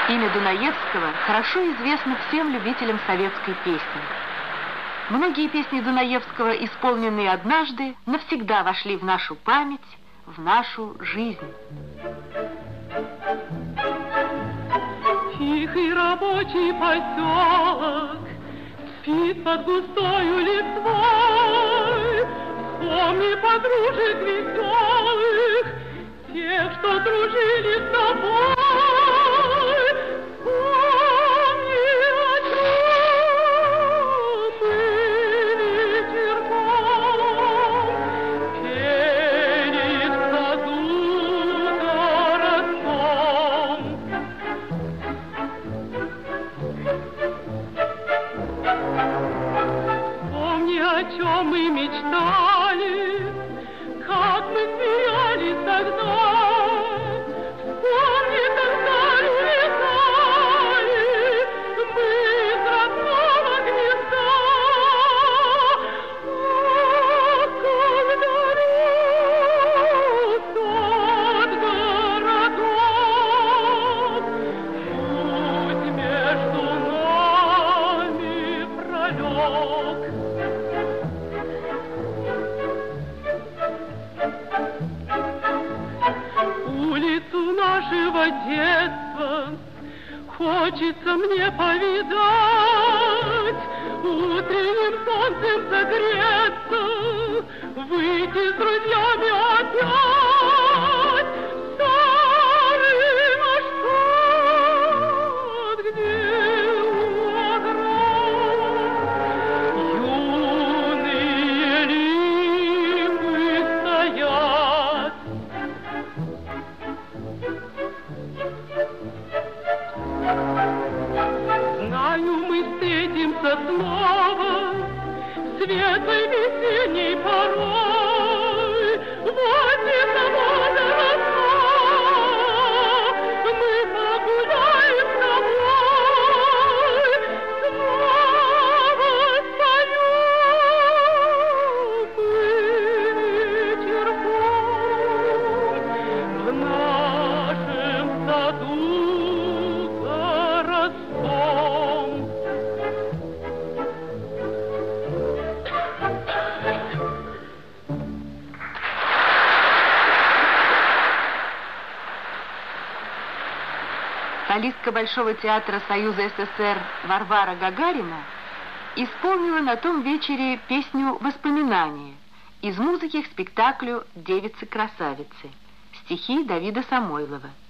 Имя Дунаевского хорошо известно всем любителям советской песни. Многие песни Дунаевского, исполненные однажды, навсегда вошли в нашу память, в нашу жизнь. Тихий рабочий поселок спит под густою листвой. Помни подружек веселых, тех, что дружили с тобой. Помни, о чем мы вечерком пели в саду городском. Помни, о чем мы мечтали, как мы смеялись тогда. Вспомни, когда улетали мы из родного гнезда. Ах, как далек тот городок, путь между нами пролег. Улицу нашего детства хочется мне повидать, утренним солнцем согреться, выйти с друзьями опять. Старый наш сад, где у оград юные липы стоят. Знаю, мы встретимся снова светлой весенней порой. Возле завода родца мы погуляем с тобой. Снова споем мы вечерком в нашем саду городском. Солистка Большого театра Союза СССР Варвара Гагарина исполнила на том вечере песню «Воспоминания» из музыки к спектаклю «Девицы-красавицы», стихи Давида Самойлова.